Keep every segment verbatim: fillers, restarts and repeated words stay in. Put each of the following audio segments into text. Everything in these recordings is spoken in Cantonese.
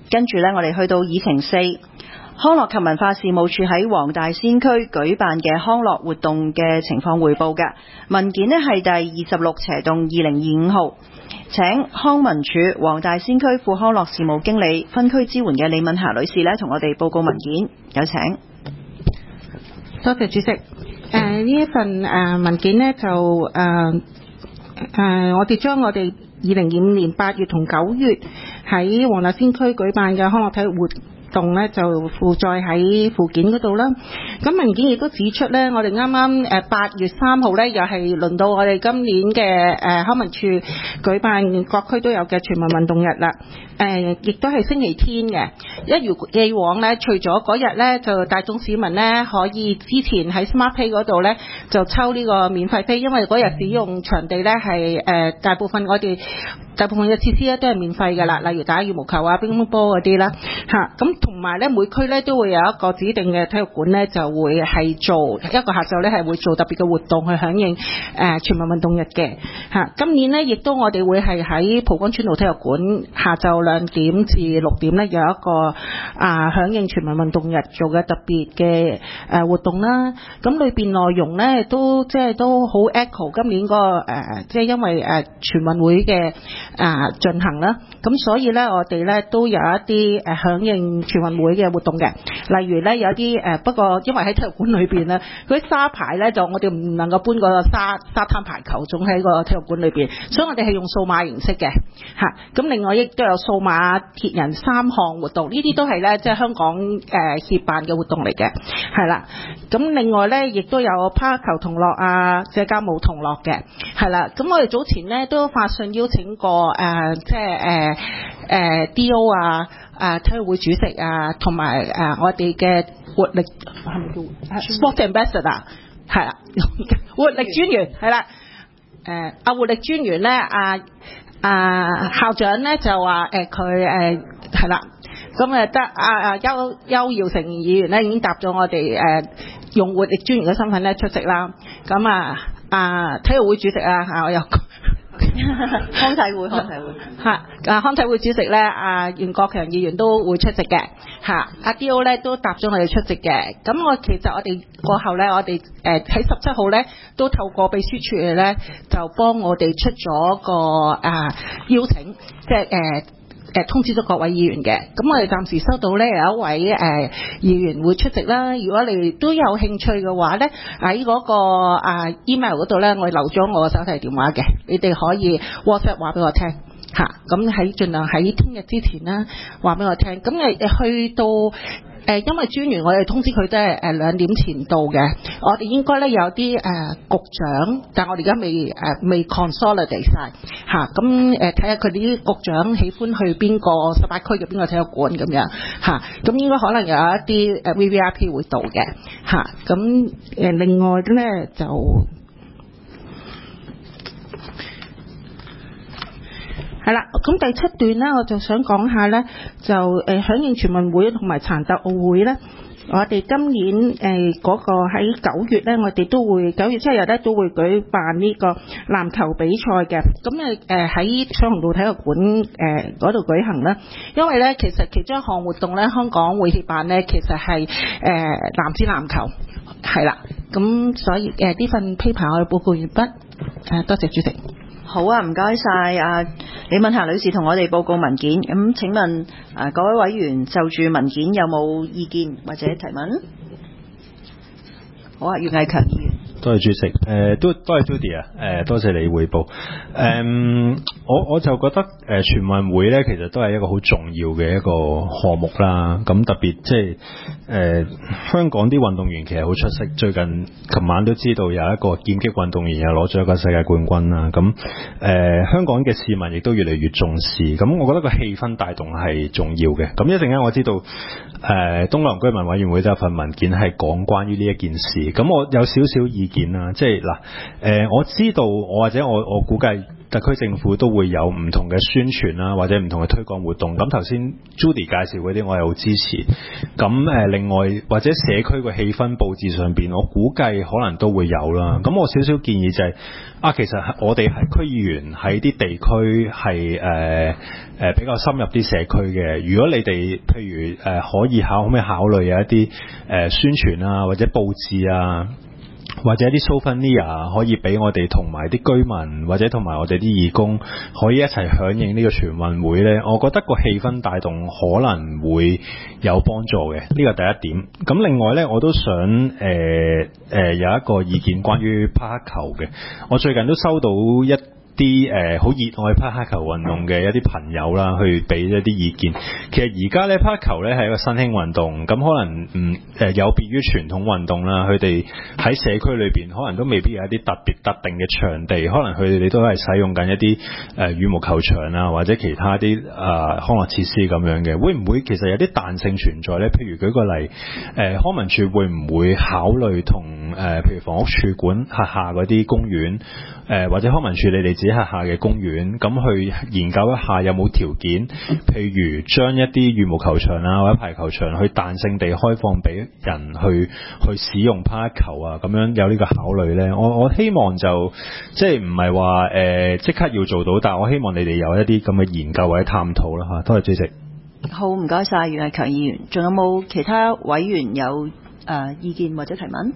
跟住呢，我哋去到議程四，康樂及文化事務處喺黃大仙區舉辦嘅康樂活動嘅情況匯報嘅文件呢，係第二十六斜棟二零二五號，請康文署黃大仙區副康樂事務經理分區支援嘅李敏霞女士呢，同我哋報告文件，有請。 多謝主席。誒、呃、呢一份誒、呃、文件呢，就誒誒、呃呃、我哋將我哋二零二五年八月同九月喺黃大仙區舉辦嘅康樂體育活動呢，就附載喺附件嗰度啦。咁文件亦都指出呢，我哋啱啱誒八月三號呢，又係輪到我哋今年嘅誒康文署舉辦各區都有嘅全民運動日啦。誒，亦都係星期天嘅。一如既往咧，除咗嗰日咧，就大眾市民咧可以之前喺 Smart Pay 嗰度咧就抽呢個免費飛，因為嗰日使用場地咧係誒大部分我哋大部分嘅設施咧都係免費㗎啦，例如打羽毛球啊、乒乓波嗰啲啦嚇。咁同埋咧，每區咧都會有一個指定嘅體育館咧，就會係做一個下晝咧係會做特別嘅活動去響應誒、呃、全民運動日嘅嚇。今年咧亦都我哋會係喺蒲崗村道體育館下晝兩點至六點咧有一個啊響應全民運動日做嘅特別嘅誒活動啦。咁裏邊內容咧都即係都好 echo 今年、嗰個誒即係因為誒全運會嘅啊進行啦。咁所以咧我哋咧都有一啲誒響應全運會嘅活動嘅，例如咧有啲誒不過因為喺體育館裏邊咧嗰啲沙排咧就我哋唔能夠搬個沙沙灘排球種喺個體育館裏邊，所以我哋係用數碼形式嘅嚇。咁另外亦都有數碼鐵人三項活動，呢啲都係咧即係香港誒協辦嘅活動嚟嘅，係啦。咁另外咧亦都有拋球同樂啊、社交舞同樂嘅，係啦。咁我哋早前咧都發信邀請過誒即係誒誒 D O 啊、誒體育會主席啊，同埋誒我哋嘅活力係咪叫 Sport Ambassador 係啦，活力專員係啦。誒啊活力專員咧啊啊校長咧就話誒佢誒係啦，咁誒得啊啊邱邱耀成議員咧已經答咗我哋誒、呃、用活力專員嘅身份咧出席啦。咁啊啊體育會主席啊啊我又康體會康體會嚇啊康體會主席咧啊袁國強議員都會出席嘅嚇，阿 D O 咧都答咗我哋出席嘅。咁我其實我哋過後咧，我哋誒喺十七號咧都透過秘書處咧就幫我哋出咗個啊邀請，即係誒誒通知咗各位議員嘅。咁我哋暫時收到咧有一位誒、呃、議員會出席啦。如果你都有興趣嘅話咧，喺嗰個啊 email 嗰度咧，我留咗我嘅手提電話嘅，你哋可以 WhatsApp 話俾我聽嚇。咁喺盡量喺聽日之前啦話俾我聽。咁誒去到誒、呃，因為專員我哋通知佢都係誒兩點前到嘅，我哋應該咧有啲誒、呃、局長，但係我哋而家未誒、呃、未 consolidate 晒嚇。咁誒睇下佢哋啲局長喜歡去邊個十八區嘅邊個體育館咁樣嚇。咁、啊、應該可能有一啲誒 V V I P 會到嘅嚇。咁、啊、誒另外咧就。係啦，咁第七段咧，我就想講下咧，就誒響應全運會同埋殘疾奧會咧，我哋今年誒嗰、呃那個喺九月咧，我哋都會九月七日咧都會舉辦呢個籃球比賽嘅，咁誒誒喺彩虹道體育館誒嗰度舉行啦。因為咧，其實其中一項活動咧，香港會協辦咧，其實係誒、呃、男子籃球，係啦，咁所以誒呢、呃、份 paper 我哋報告完畢，誒、呃、多謝主席。 好啊，唔該晒啊李敏霞女士同我哋報告文件。咁請問啊各位委員就住文件有冇意見或者提問？好啊，袁毅強議員。 多謝主席，誒、呃、都多謝 Judy 啊，誒、呃、多謝你匯報。誒、呃、我我就覺得誒、呃、全運會咧，其實都係一個好重要嘅一個項目啦。咁特別即係誒香港啲運動員其實好出色，最近琴晚都知道有一個劍擊運動員又攞咗一個世界冠軍啦。咁誒、呃、香港嘅市民亦都越嚟越重視。咁我覺得個氣氛帶動係重要嘅。咁一陣間我知道誒、呃、東南居民委員會都有份文件係講關於呢一件事。咁我有少少意見啦。即係嗱，誒、呃、我知道我或者我我估計特區政府都會有唔同嘅宣傳啦，或者唔同嘅推廣活動。咁頭先 Judy 介紹嗰啲，我係好支持。咁誒、呃，另外或者社區嘅氣氛佈置上邊，我估計可能都會有啦。咁我少少建議就係、是、啊，其實我哋係區議員喺啲地區係誒誒比較深入啲社區嘅。如果你哋譬如誒、呃、可以考可唔可以考慮有一啲誒、呃、宣傳啊，或者佈置啊，或者一啲 souvenir 可以俾我哋同埋啲居民或者同埋我哋啲義工可以一齊響應呢個全運會呢，我覺得個氣氛帶動可能會有幫助嘅，呢個第一點。咁另外呢，我都想誒誒、呃呃、有一個意見關於拍黑球嘅。我最近都收到一啲誒好熱愛拍黑球運動嘅一啲朋友啦，去俾一啲意見。其實而家咧拍黑球咧係一個新興運動，咁可能唔誒、呃、有別於傳統運動啦。佢哋喺社區裏邊可能都未必有一啲特別特定嘅場地，可能佢哋都係使用緊一啲誒、呃、羽毛球場啊，或者其他啲啊、呃、康樂設施咁樣嘅。會唔會其實有啲彈性存在咧？譬如舉個例，誒、呃、康文署會唔會考慮同誒、呃、譬如房屋署管轄下嗰啲公園？誒、呃、或者康文署你哋自己轄下嘅公園，咁去研究一下有冇條件，譬如將一啲羽毛球場啊或者排球場去彈性地開放俾人去去使用拍球啊，咁樣有呢個考慮呢？我我希望就即係唔係話誒即刻要做到，但係我希望你哋有一啲咁嘅研究或者探討啦嚇。多謝主席。 好，唔該晒袁毅強議員。仲有冇其他委員有誒、呃、意見或者提問？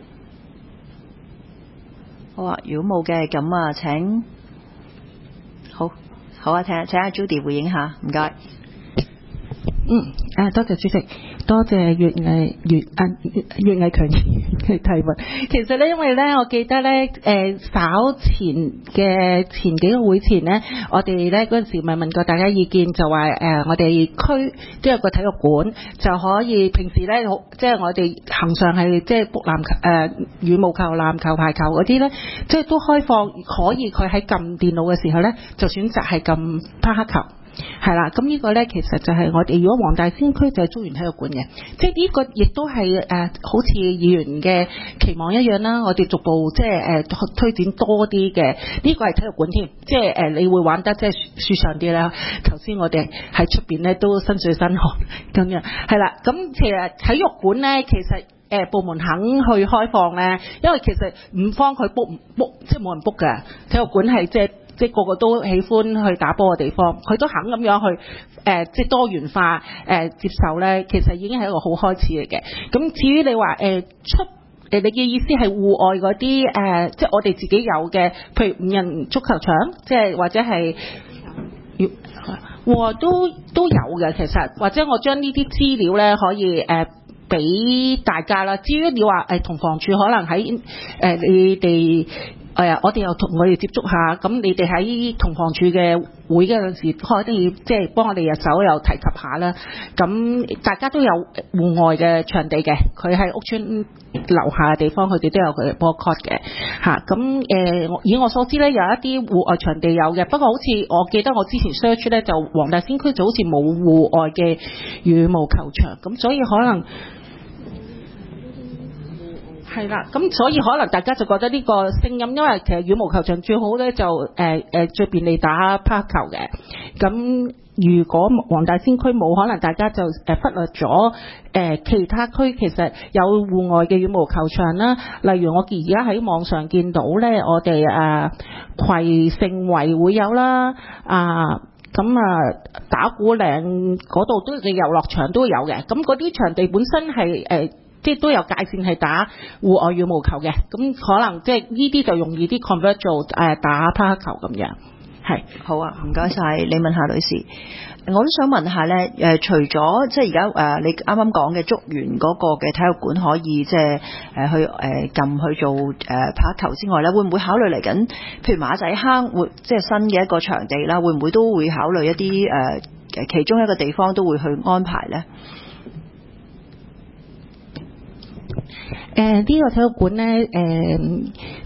好啊，如果冇嘅，咁啊請好好啊，請請阿 Judy 回應下，唔該。 嗯，啊多謝主席，多謝袁毅袁啊袁毅強議員嘅提問。其實咧，因為咧，我記得咧，誒、呃、稍前嘅前幾個會前咧，我哋咧嗰陣時咪問過大家意見，就話誒、呃、我哋區都有個體育館，就可以平時咧，即係我哋恆常係即係卜籃球、誒、呃、羽毛球、籃球、排球嗰啲咧，即係都開放，可以佢喺撳電腦嘅時候咧，就選擇係撳拍黑球。係啦，咁呢個呢，其實就係我哋如果黃大仙區就係中原體育館嘅，即係呢個亦都係誒、呃，好似議員嘅期望一樣啦。我哋逐步即係誒推展多啲嘅，呢、這個係體育館添，即係誒、呃、你會玩得即係舒暢啲啦。頭先我哋喺出邊呢都身水身汗咁樣，係啦。咁其實體育館呢，其實誒、呃、部門肯去開放呢，因為其實五方佢 book 唔 book 即係冇人 book 㗎，體育館係即係。即係個個都喜歡去打波嘅地方，佢都肯咁樣去誒、呃，即係多元化誒、呃、接受咧，其實已經係一個好開始嚟嘅。咁至於你話誒、呃、出誒、呃，你嘅意思係戶外嗰啲誒，即係我哋自己有嘅，譬如五人足球場，即係或者係戶外都都有嘅。其實或者我將呢啲資料咧可以誒俾、呃、大家啦。至於你話誒同房署可能喺誒、呃、你哋。誒、哎，我哋又同我哋接觸下，咁你哋喺同房署嘅會嗰陣時，可以即係幫我哋入手又提及下啦。咁大家都有戶外嘅場地嘅，佢喺屋邨樓下嘅地方，佢哋都有佢嘅波 court 嘅嚇。咁誒、呃，以我所知咧，有一啲戶外場地有嘅，不過好似我記得我之前 search 咧，就黃大仙區就好似冇戶外嘅羽毛球場，咁所以可能。係啦，咁所以可能大家就覺得呢個聲音，因為其實羽毛球場最好咧就誒誒、呃、最便利打拍球嘅。咁如果黃大仙區冇，可能大家就誒忽略咗誒、呃、其他區其實有戶外嘅羽毛球場啦。例如我而家喺網上見到咧，我哋誒葵盛圍會有啦，啊咁啊打鼓嶺嗰度都嘅遊樂場都有嘅。咁嗰啲場地本身係誒。呃即係都有界線係打戶外羽毛球嘅，咁可能即係呢啲就容易啲 convert 做誒打拍球咁樣。係好啊，唔該晒李敏霞女士。我都想問下咧，誒除咗即係而家誒你啱啱講嘅竹園嗰個嘅體育館可以即係誒去誒撳去做誒拍球之外咧，會唔會考慮嚟緊？譬如馬仔坑會即係新嘅一個場地啦，會唔會都會考慮一啲誒誒其中一個地方都會去安排咧？ 誒、呃、呢、這個體育館咧，誒、呃、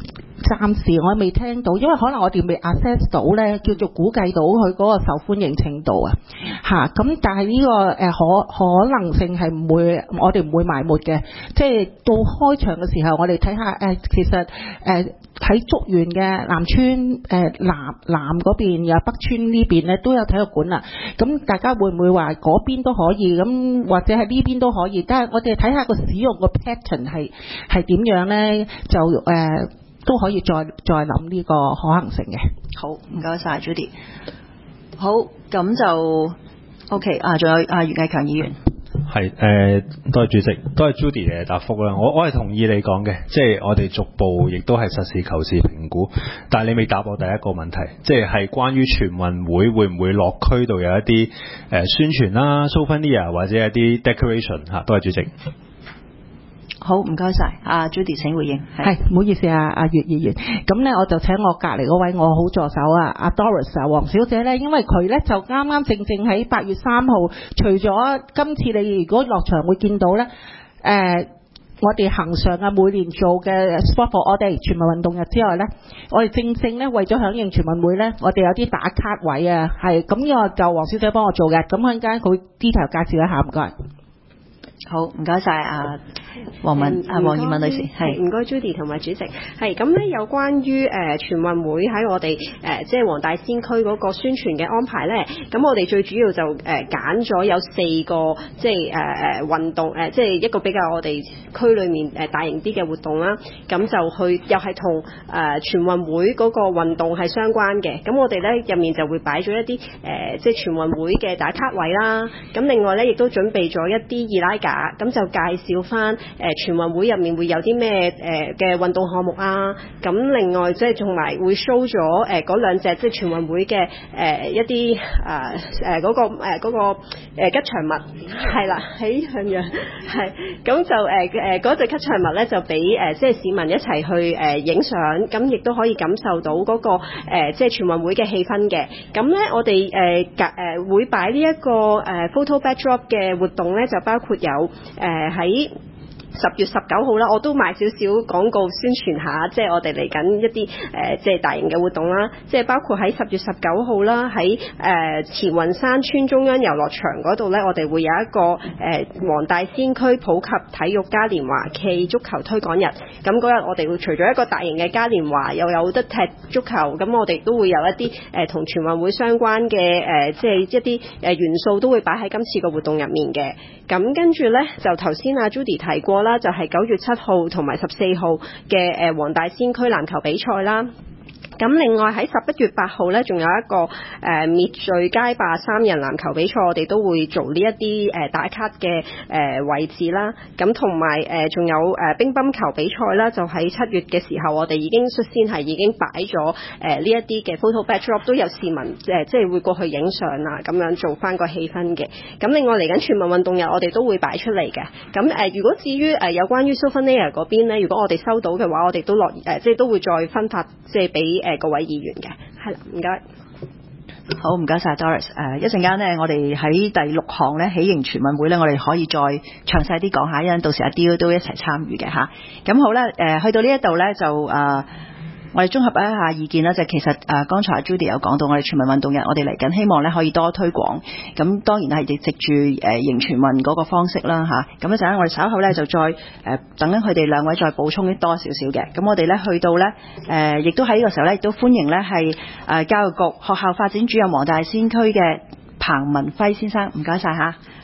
暫時我未聽到，因為可能我哋未 assess 到咧，叫做估計到佢嗰個受歡迎程度啊嚇。咁但係呢、這個誒、呃、可可能性係唔會，我哋唔會埋沒嘅。即係到開場嘅時候，我哋睇下誒，其實誒喺、呃、竹園嘅南村誒、呃、南南嗰邊又北村呢邊咧都有體育館啦。咁大家會唔會話嗰邊都可以？咁或者係呢邊都可以？但係我哋睇下個使用個 pattern 係係點樣咧？就誒、呃、都可以再再諗呢個可行性嘅。 好，唔該晒 Judy。好，咁就 OK 啊，仲有啊袁毅強議員。 係誒、呃，多謝主席，多謝 Judy 嘅答覆啦。我我係同意你講嘅，即係我哋逐步亦都係實事求是評估。但係你未答我第一個問題，即係係關於全運會會唔會落區度有一啲誒、呃、宣傳啦、souvenir 或者一啲 decoration 嚇。多謝主席。 好，唔該晒，阿 Judy 請回應。 係，唔好意思啊，阿岳議員。咁咧，我就請我隔離嗰位我好助手啊，阿 Doris 啊，黃小姐咧，因為佢咧就啱啱正正喺八月三號，除咗今次你如果落場會見到咧，誒、呃，我哋恆常啊每年做嘅 Sport for All Day 全民運動日之外咧，我哋正正咧為咗響應全運會咧，我哋有啲打卡位啊，係咁呢個就黃小姐幫我做嘅，咁陣間佢 detail 介紹一下，唔該。 好，唔該晒啊，黃敏啊，黃燕敏女士，係唔該 Judy 同埋主席，係咁咧，有關於誒、呃、全運會喺我哋誒、呃、即係黃大仙區嗰個宣傳嘅安排咧，咁我哋最主要就誒揀咗有四個即係誒誒運動誒、呃，即係一個比較我哋區裏面誒大型啲嘅活動啦，咁就去又係同誒全運會嗰個運動係相關嘅，咁我哋咧入面就會擺咗一啲誒、呃、即係全運會嘅打卡位啦，咁另外咧亦都準備咗一啲易拉架。咁就介紹翻誒全運會入面會有啲咩誒嘅運動項目啊，咁另外即係仲埋會 show 咗誒嗰兩隻即係全運會嘅誒、呃、一啲誒誒嗰個誒嗰、呃嗰個誒、呃、吉祥物係啦，喺向陽係咁就誒誒嗰隻吉祥物咧就俾誒即係市民一齊去誒影相，咁亦都可以感受到嗰、嗰個、呃、即係全運會嘅氣氛嘅。咁咧我哋誒誒會擺呢一個誒 photo backdrop 嘅活動咧，就包括有誒喺十月十九號啦，我都賣少少廣告宣傳下，即係我哋嚟緊一啲誒、呃、即係大型嘅活動啦，即係包括喺十月十九號啦，喺誒慈雲山村中央遊樂場嗰度咧，我哋會有一個誒、呃、黃大仙區普及體育嘉年華暨足球推廣日。咁嗰日我哋會除咗一個大型嘅嘉年華，又有得踢足球，咁我哋都會有一啲誒同全運會相關嘅誒、呃、即係一啲誒元素都會擺喺今次個活動入面嘅。咁跟住咧就頭先阿 Judy 提過啦，就係九月七號同埋十四號嘅誒黃大仙區籃球比賽啦。咁另外喺十一月八號咧，仲有一個誒、呃、滅罪街霸三人籃球比賽，我哋都會做呢一啲誒打卡嘅誒、呃、位置啦。咁同埋誒仲有誒、呃、乒乓球比賽啦，就喺七月嘅時候，我哋已經率先係已經擺咗誒呢一啲嘅 photo backdrop， 都有市民誒、呃、即係會過去影相啊，咁樣做翻個氣氛嘅。咁另外嚟緊全民運動日，我哋都會擺出嚟嘅。咁誒、呃、如果至於誒、呃、有關於 souvenir 嗰邊咧，如果我哋收到嘅話，我哋都落誒、呃、即係都會再分發即係俾誒各位議員嘅。係啦，唔該。 好，唔該晒 Doris。誒，一陣間呢，我哋喺第六項呢，喜迎全運會呢，我哋可以再詳細啲講下，因為到時阿 Dill 都一齊參與嘅嚇。咁好啦，誒、呃，去到呢一度呢，就誒。呃我哋綜合一下意見啦，就其實誒、呃，剛才 Judy 有講到，我哋全民運動日，我哋嚟緊希望咧可以多推廣。咁當然係藉住誒迎全運嗰個方式啦嚇。咁一陣間我哋稍後咧就再誒、呃、等緊佢哋兩位再補充多少少嘅。咁我哋咧去到咧誒，亦、呃、都喺呢個時候咧，亦都歡迎咧係誒教育局學校發展主任黃大仙區嘅彭文輝先生，唔該晒嚇。